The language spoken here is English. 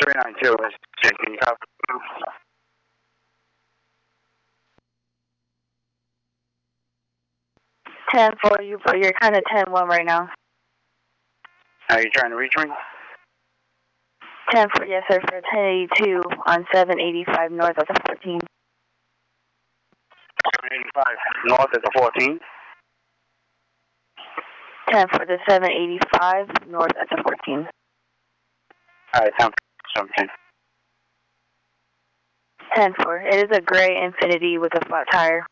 392, can you copy? 10-4, you're kind of 10-1 right now. Are you trying to reach me? 10-4, yes sir, for 1082 on 785 north of the 14. 785 north at the 14. 10 for the 785 north at the 14. Alright, 10 something. 10-4, it is a gray Infiniti with a flat tire.